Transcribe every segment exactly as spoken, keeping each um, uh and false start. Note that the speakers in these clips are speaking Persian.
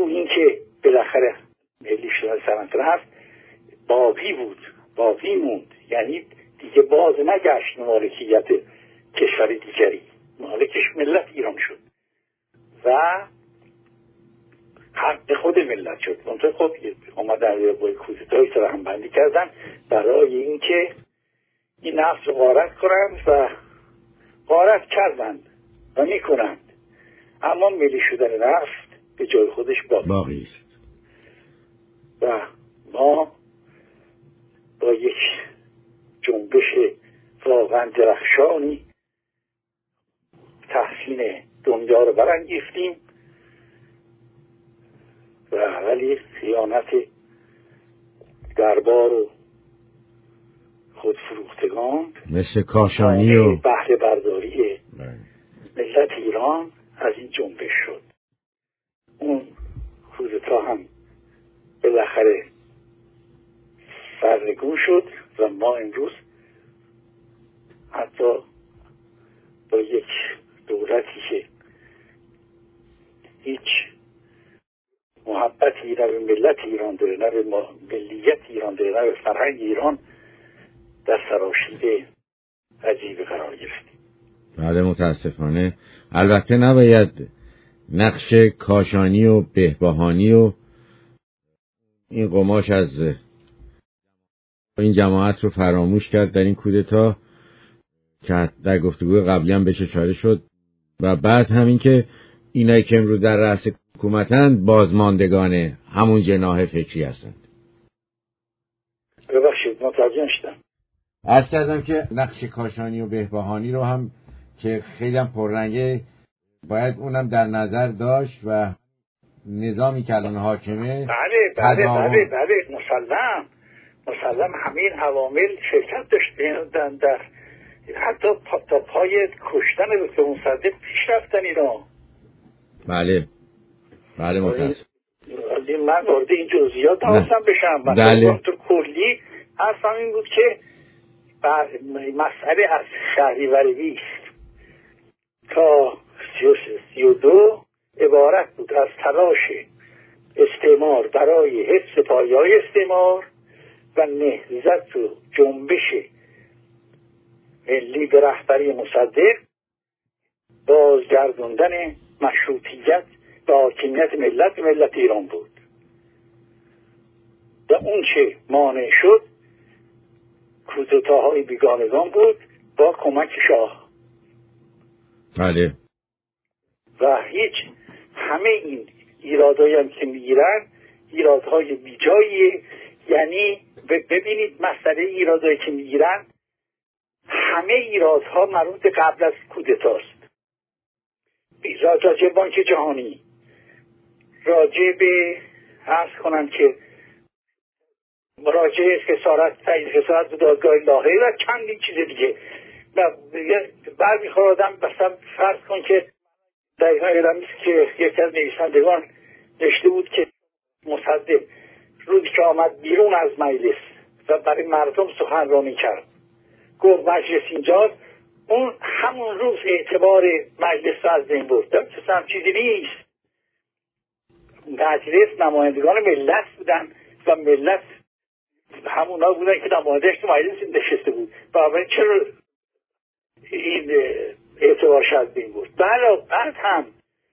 بگو این که بالاخره ملی شدن سمت رفت باقی بود، باقی موند، یعنی دیگه باز نگشت مالکیت کشور دیگری، مالکش ملت ایران شد و حق خود ملت شد. منطقه خب اومدن با کودتای سر هم بندی کردن برای اینکه این نفس رو غارت کنند و غارت کردند و میکنند، اما ملی شدن نفت به جای خودش باقی است و ما با یک جنبش واقعا درخشانی تحسین دنیا رو برانگیختیم و ولی خیانت دربار و خودفروختگان مثل کاشانی و بهره برداری ملت ایران از این جنبش شد. اون کودتا هم بالاخره سرنگون شد و ما امروز حتی با یک دولتی که هیچ محبتی نه به ملت ایران داره، نه به ملیت ایران داره، نه به فرهنگ ایران، در سراشیب عجیب قرار گرفتیم. بله متاسفانه. البته نباید نقش کاشانی و بهبهانی و این قماش از این جماعت رو فراموش کرد در این کودتا که در گفتگوی قبلی هم بهش اشاره شد و بعد همین که اینایی که امروز در رأس حکومتند بازماندگان همون جناح فکری هستند. ببخشید متوجه نشدم. عرض کردم که نقش کاشانی و بهبهانی رو هم که خیلی هم پررنگه باید اونم در نظر داشت و نظامی که الان حاکمه بله بله بله بله مسلم مسلم همین عوامل شرکت داشتن در حتی پا تا پای کشتن دکتر مصدق پیش رفتن اینا. بله بله متاسف. من وارد این جزئیات نمی‌خواستم بشم. بله. تو کلی اصلا این بود که مسئله از شهریور بیست تا سی و دو عبارت بود از تلاش استعمار برای حفظ پایه‌های استعمار و نهضت و جنبش ملی به رهبری مصدق، بازگردوندن مشروطیت و حاکمیت ملت ملت ایران بود و اون چه مانع شد کودتاهای بیگانگان بود با کمک شاه. بله. و هیچ همه این ایرادایی هم که میگیرن ایرادهای بیجاییه. یعنی ببینید مسئله ایرادایی که میگیرن همه ایرادها مربوط قبل از کودتاست. راجع به بانک جهانی، راجع به عرض کنم که مراجعه خسارت تایید خسارت به دادگاه لاهه و چندین چیز دیگه. برمیخواد آدم مثلا فرض کن که دقیقا یادم است که یکی از نویسندگان نوشته بود که مصدق روزی که آمد بیرون از مجلس و برای مردم سخنرانی کرد گفت مجلس اینجاست، اون همون روز اعتبار مجلس رو از بین برد. هم چیزی نیست. مجلس نمایندگان ملت بودن و ملت همونا بودن که نمایندگان تو مجلس نشسته بود. بنابراین چرا این اعتبارش از بین برد؟ بله بعد هم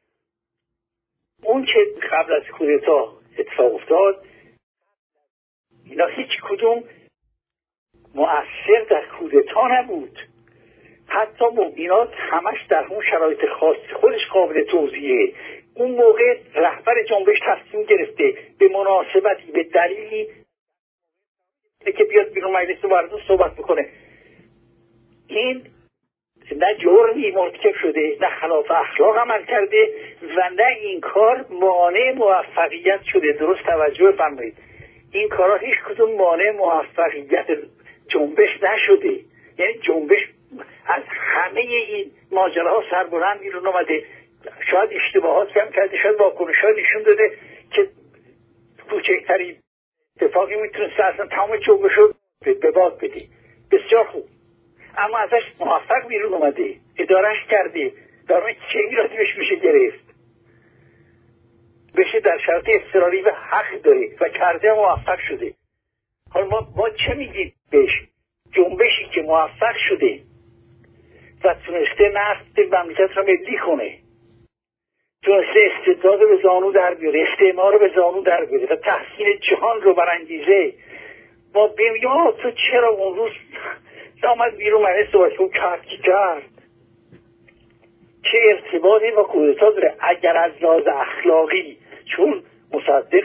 اون که قبل از کودتا اتفاق افتاد اینا هیچ کدوم مؤثر در کودتا نبود. حتی مبینات همش در اون شرایط خاص خودش قابل توضیحه. اون موقع رهبر جنبش تصمیم گرفته به مناسبتی به دلیلی که بیاد بیرون مجلس مردم صحبت بکنه. این نه جرمی مرتکب شده، نه خلاف اخلاق عمل کرده و نه این کار مانع موفقیت شده. درست توجه فرمایید. این کارا هیچ کدوم مانع موفقیت جنبش نشده. یعنی جنبش از همه این ماجراها سربلند بیرون اومده. شاید اشتباهات کم کرده، شاید واکنش‌ها نشون داده که کوچکترین اتفاقی میتونه اصلا تمام جنبش رو به باد بده. بسیار خوب. اما ازش موفق بیرون اومده، ادارهش کرده، در اون چه ایرادی بهش میشه گرفت؟ بشه در شرط اضطراری و حق داره و کرده موفق شده. حالا ما, ما چه میگیم بهش؟ جنبشی که موفق شده و تونسته نفت مملکت را ملی کنه، تونسته استبداد رو به زانو در بیاره، استعمار رو به زانو در بیاره و تحسین جهان رو برانگیزه. ما بیم یا تو چرا اون روز آمد بیرون منه صحبت کن کرد که کرد چه ارتباطی با کودتا داره؟ اگر از لحاظ اخلاقی، چون مصدق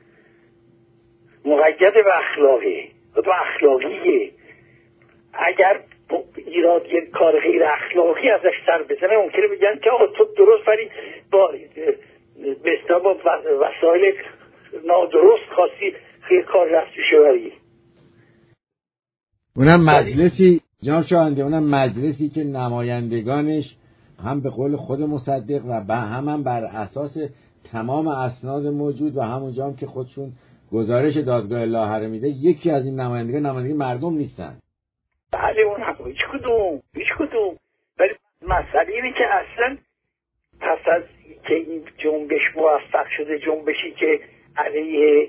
مقید به اخلاقی و تو اخلاقیه، اگر ایراد یک کار غیر اخلاقی ازش سر بزنه ممکنه بگن که آقا تو درست ولی با بستا با وسایل نادرست خاصی خیلی کار رفتی شوری. اونم مجلسی جناب شاهنده، اونم مجلسی که نمایندگانش هم به قول خود مصدق و به هم, هم بر اساس تمام اسناد موجود و همونجا هم که خودشون گزارش دادگاه لاهره میده، یکی از این نمایندگان نمایندگی مردم نیستن. بله اون هم هیچ کدوم هیچ کدوم ولی مسئله اینه که اصلا پس از که این جنبش موفق شده، جنبشی که علیه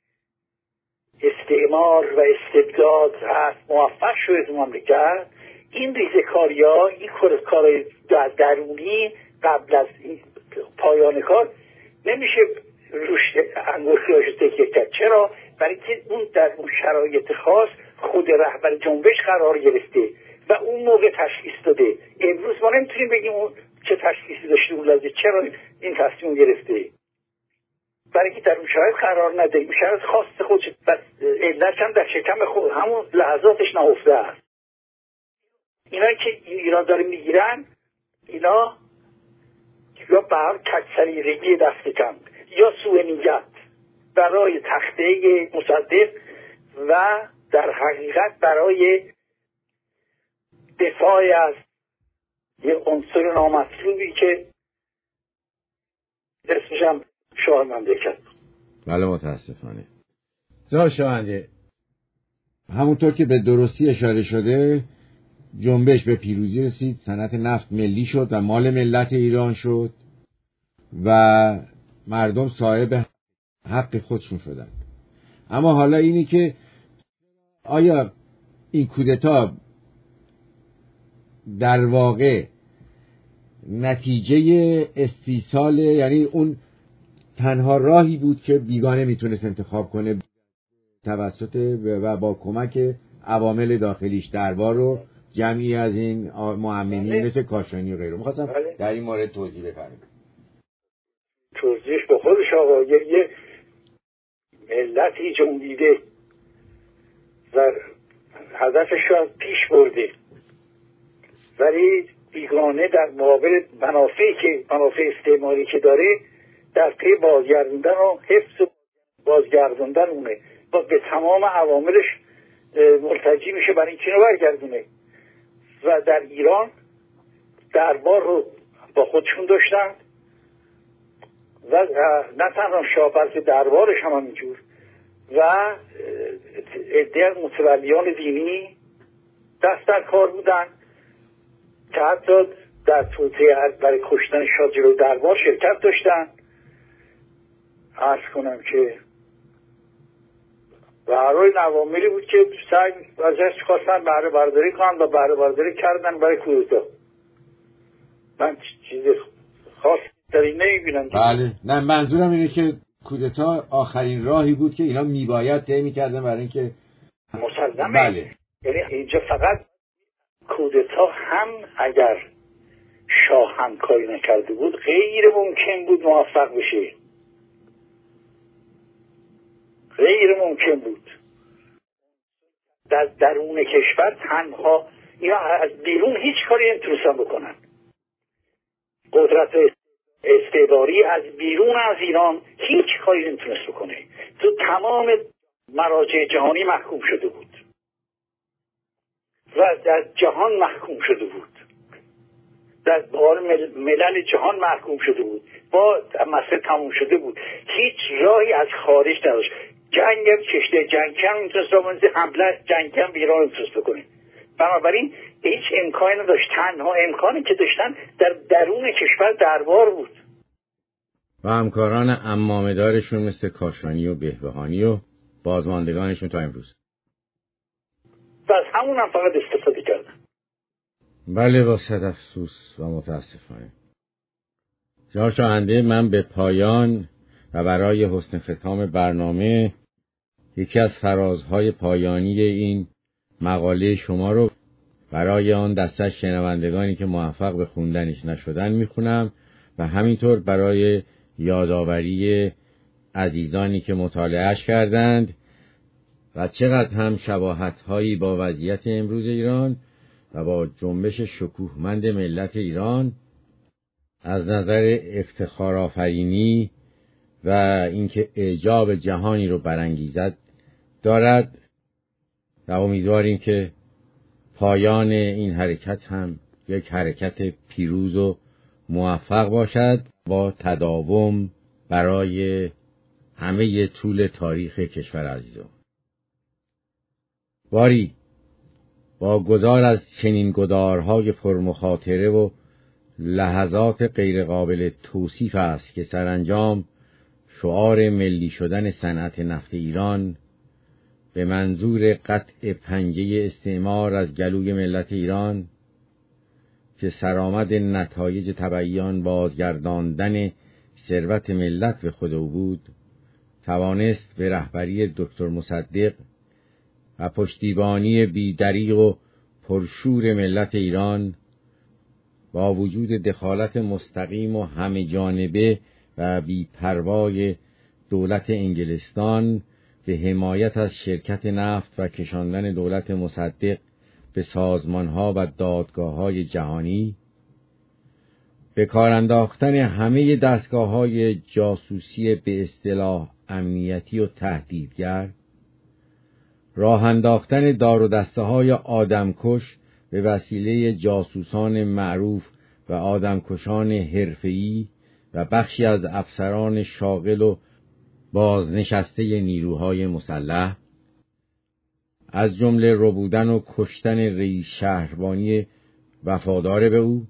استعمار و استبداد هست موفق شده تو مملکت، این ریزه‌کاری ها، این کارهای درونی قبل از این پایان کار نمیشه روش انگشتش تکیه کرد. چرا؟ برای که اون در اون شرایط خاص خود رهبر جنبش قرار گرفته و اون موقع تشخیص داده. امروز ما نمیتونیم بگیم اون چه تشخیصی داشته اون لحظه، چرا این تصمیم گرفته، برای که در اون شرایط قرار نده، اون شرایط خاص خودش بس علت هم در شکم خود همون لحظاتش نهفته است. اینا که ایران داره میگیرن، اینا یا به هم کچسریرگی دست کم یا سوء نیت برای تخته مصدق و در حقیقت برای دفاع از یه عنصر نامطلوبی که اسمش هم شاه مملکت. بله متاسفانه. جناب شاهنده، همونطور که به درستی اشاره شده جنبش به پیروزی رسید، صنعت نفت ملی شد و مال ملت ایران شد و مردم صاحب حق خودشون شدند. اما حالا اینی که آیا این کودتا در واقع نتیجه استیصال، یعنی اون تنها راهی بود که بیگانه میتونست انتخاب کنه توسط و با کمک عوامل داخلیش، دربار رو جمعی از این معممین مثل کاشانی و غیره؟ می‌خواستم در این مورد توضیح بفرمایید. توضیحش به خودش آقا، یه ملتی جنبیده و هدفش رو پیش برده ولی بیگانه در مقابل منافعی که منافع استعماری که داره در پی بازگردوندن و حفظ و بازگردوندن اونه با به تمام عواملش ملتجی میشه برای اینکه اینو برگردونه. و در ایران دربار رو با خودشون داشتن و نه تنها شاه بلکه دربارش هم همینجور و عده از متولیان دینی دست در کار بودن که حتی در توطئه برای کشتن شاه جلوی دربار شرکت داشتن. عرض کنم که برای نواملی بود که سعی ازش خواستن بهره برداری کنن و بهره برداری کردن برای کودتا. من چیز خاص در این نمیبینم. بله، نه منظورم اینه که کودتا آخرین راهی بود که اینا میباید طی میکردن برای اینکه مسلمه. بله. یعنی اینجا فقط کودتا هم اگر شاه همکاری نکرده بود غیر ممکن بود موفق بشه، غیر ممکن بود. در درون کشور تنها اینا از بیرون هیچ کاری نمیتونستن بکنن. قدرت استعماری از بیرون از ایران هیچ کاری نمیتونست بکنه. تو تمام مراجع جهانی محکوم شده بود و در جهان محکوم شده بود، در بار ملل جهان محکوم شده بود، با مسئله تموم شده بود. هیچ راهی از خارج نداشت. جنگ هم کشته جنگ هم میتونست رامنزی حمله جنگ هم بیران میتونست بکنه. بنابراین هیچ امکانی نداشت. تنها امکانی که داشتن در درون کشور دربار بود. و همکاران عمامه‌دارشون مثل کاشانی و بهبهانی و بازماندگانشون تا امروز. و از همون هم فقط استفاده کردن. بله، با صد افسوس و متاسفانه. جناب شاهنده، من به پایان و برای حسن ختام برنامه یکی از فرازهای پایانی این مقاله شما رو برای آن دسته از شنوندگانی که موفق به خوندنش نشدن میخونم و همینطور برای یادآوری عزیزانی که مطالعهش کردند و چقدر هم شباهت‌هایی با وضعیت امروز ایران و با جنبش شکوهمند ملت ایران از نظر افتخارآفرینی و اینکه اعجاب جهانی رو برانگیزد دارد و امیدواریم که پایان این حرکت هم یک حرکت پیروز و موفق باشد با تداوم برای همه طول تاریخ کشور عزیزم. باری با گذار از چنین گدارهای پرمخاطره و لحظات غیرقابل توصیف است که سرانجام شعار ملی شدن صنعت نفت ایران به منظور قطع پنجه استعمار از گلوی ملت ایران که سرآمد نتایج تبعیان بازگرداندن ثروت ملت به خود او بود، توانست به رهبری دکتر مصدق و پشتیبانی بی‌دریغ و پرشور ملت ایران با وجود دخالت مستقیم و همه جانبه و بی‌پروای دولت انگلستان به حمایت از شرکت نفت و کشاندن دولت مصدق به سازمانها و دادگاه‌های جهانی، به کار انداختن همه دستگاه‌های جاسوسی به اصطلاح امنیتی و تهدیدگر، راه انداختن دار و دسته‌های آدمکش به وسیله جاسوسان معروف و آدمکشان حرفه‌ای و بخشی از افسران شاغل و بازنشسته نیروهای مسلح، از جمله ربودن و کشتن رئیس شهربانی وفادار به او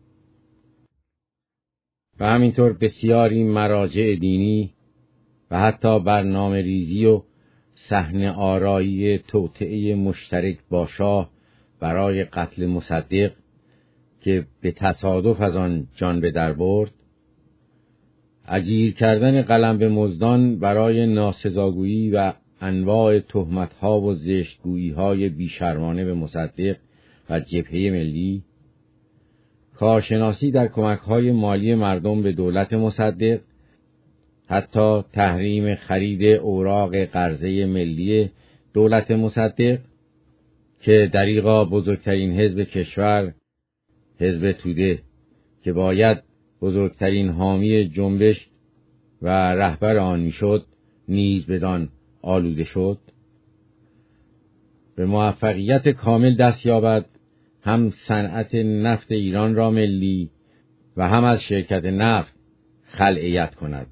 و همینطور بسیاری مراجع دینی و حتی برنامه ریزی و صحنه آرایی توطئه مشترک با شاه برای قتل مصدق که به تصادف از آن جان به در برد، اجیر کردن قلم به مزدان برای ناسزاگویی و انواع تهمت‌ها و زشتگویی‌های بیشرمانه به مصدق و جبهه ملی، کارشناسی در کمک‌های مالی مردم به دولت مصدق، حتی تحریم خرید اوراق قرضه ملی دولت مصدق که دریغا بزرگترین حزب کشور، حزب توده که باید بزرگترین حامی جنبش و رهبر آن میشد، نیز بدان آلوده شد، به موفقیت کامل دست یابد هم صنعت نفت ایران را ملی و هم از شرکت نفت خلعیت کند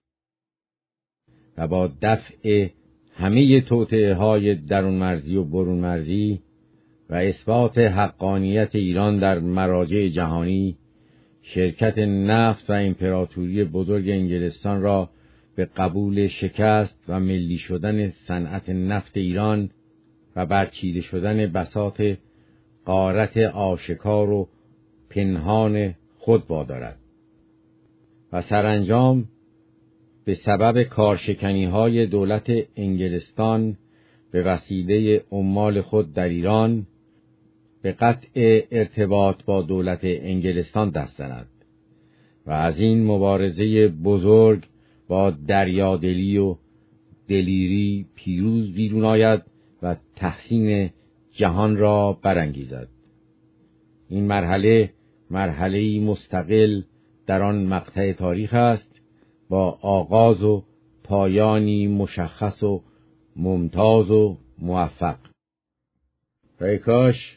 و با دفع همه توطئه‌های درون مرزی و برون مرزی و اثبات حقانیت ایران در مراجع جهانی، شرکت نفت و امپراتوری بزرگ انگلستان را به قبول شکست و ملی شدن صنعت نفت ایران و برچیده شدن بساط غارت آشکار و پنهان خود وادارد و سرانجام به سبب کارشکنی‌های دولت انگلستان به وسیله عمال خود در ایران به قطع ارتباط با دولت انگلستان دست زند و از این مبارزه بزرگ با دریادلی و دلیری پیروز بیرون آید و تحسین جهان را برانگیزد. این مرحله مرحله‌ای مستقل در آن مقطع تاریخ است با آغاز و پایانی مشخص و ممتاز و موفق. و ای کاش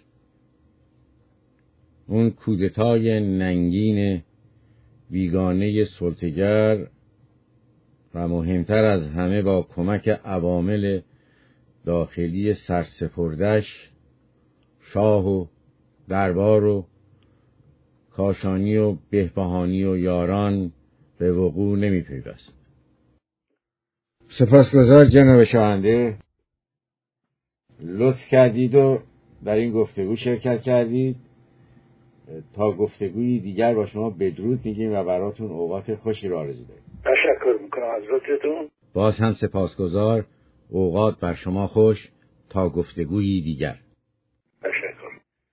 اون کودتای ننگین بیگانه سلطه‌گر و مهمتر از همه با کمک عوامل داخلی سرسپردش، شاه و دربار و کاشانی و بهبهانی و یاران به وقوع نمی پیوست. سپاسگزار جناب شاهنده، لطف کردید و در این گفتگو شرکت کردید. تا گفتگویی دیگر با شما بدرود میگیم و براتون اوقات خوشی را آرزو داریم. تشکر میکنم از لطفتون. باز هم سپاسگزار. اوقات بر شما خوش. تا گفتگویی دیگر. تشکر.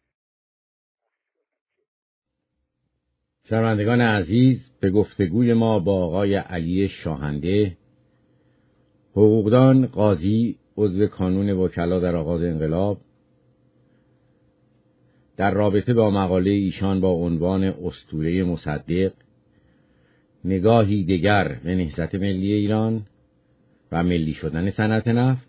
شنوندگان عزیز، به گفتگوی ما با آقای علی شاهنده، حقوقدان، قاضی، عضو کانون وکلا در آغاز انقلاب، در رابطه با مقاله ایشان با عنوان اسطوره مصدق، نگاهی دگر به نهضت ملی ایران و ملی شدن صنعت نفت،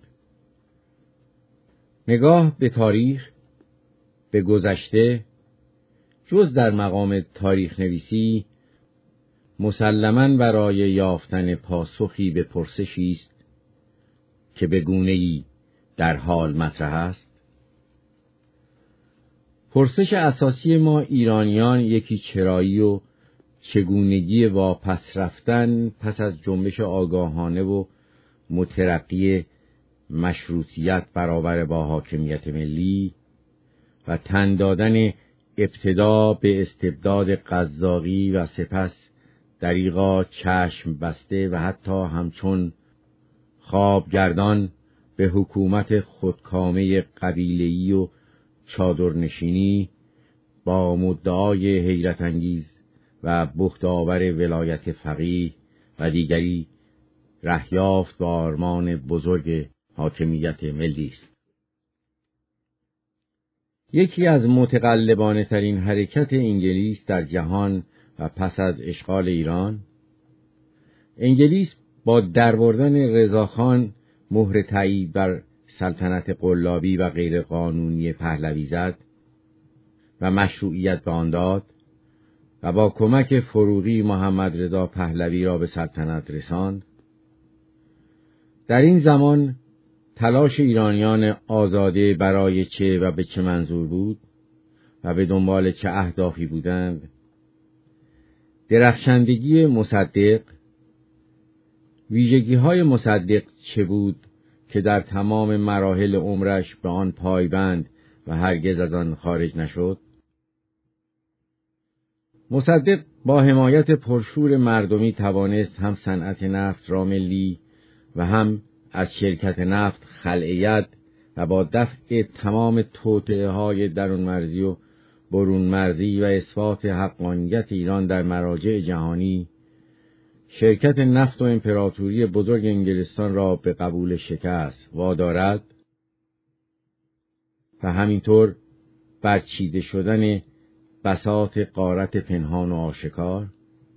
نگاه به تاریخ، به گذشته، جز در مقام تاریخ نویسی مسلماً برای یافتن پاسخی به پرسشی است که به گونه‌ای در حال مطرح است. پرسش اساسی ما ایرانیان یکی چرایی و چگونگی واپس رفتن پس از جنبش آگاهانه و مترقی مشروطیت برابر با حاکمیت ملی و تن دادن ابتدا به استبداد قزاقی و سپس دریغا چشم بسته و حتی همچون خوابگردان به حکومت خودکامه قبیله‌ای و چادرنشینی با مدعای حیرت انگیز و بهت‌آور ولایت فقیه و دیگری رهیافت با آرمان بزرگ حاکمیت ملی است. یکی از متقلبانه ترین حرکت انگلیس در جهان و پس از اشغال ایران، انگلیس با دربردن رضاخان مهر تایید بر سلطنت قلابی و غیر قانونی پهلوی زد و مشروعیت به آن داد و با کمک فروغی محمد رضا پهلوی را به سلطنت رساند. در این زمان تلاش ایرانیان آزاده برای چه و به چه منظور بود و به دنبال چه اهدافی بودند، درخشندگی مصدق، ویژگی‌های مصدق چه بود که در تمام مراحل عمرش به آن پایبند و هرگز از آن خارج نشد. مصدق با حمایت پرشور مردمی توانست هم صنعت نفت را ملی و هم از شرکت نفت خلع و با دفع تمام توطئه‌های درون مرزی و برون مرزی و اثبات حقانیت ایران در مراجع جهانی، شرکت نفت و امپراتوری بزرگ انگلستان را به قبول شکست وادارد و همینطور برچیده شدن بساط غارت پنهان و آشکار.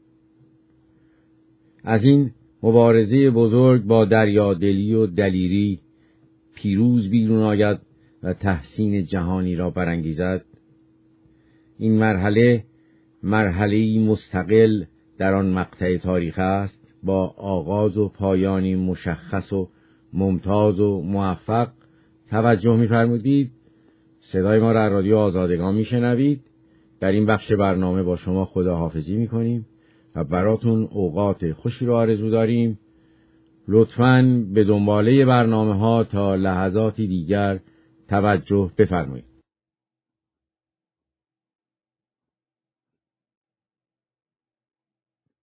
از این مبارزه بزرگ با دریادلی و دلیری پیروز بیرون آید و تحسین جهانی را برانگیزد. این مرحله مرحله‌ای مستقل در آن مقطع تاریخ است، با آغاز و پایانی مشخص و ممتاز و موفق. توجه می‌فرمودید صدای ما را از رادیو آزادگان میشنوید. در این بخش برنامه با شما خداحافظی میکنیم و براتون اوقات خوشی رو آرزو داریم. لطفاً به دنباله برنامه ها تا لحظاتی دیگر توجه بفرمایید.